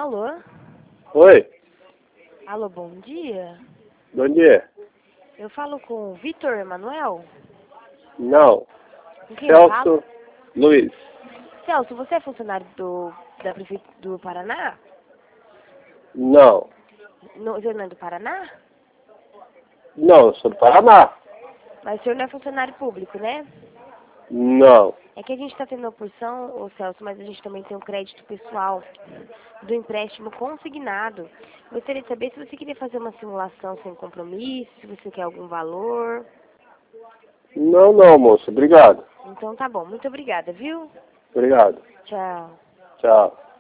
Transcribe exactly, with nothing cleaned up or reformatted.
Alô? Oi, Alô, bom dia. bom dia. Eu falo com o Vitor Emanuel? Não, Com quem eu falo? Celso Luiz. Celso, você é funcionário do, da Prefeitura do Paraná? Não, No, o senhor não é do Paraná? não, eu sou do Paraná. Mas o senhor não é funcionário público, né? Não, É que a gente está tendo uma porção, ô Celso, mas a gente também tem um crédito pessoal do empréstimo consignado. Gostaria de saber se você queria fazer uma simulação sem compromisso, se você quer algum valor. não, não, moço, obrigado. Então tá bom, muito obrigada, viu? Obrigado. Tchau. Tchau.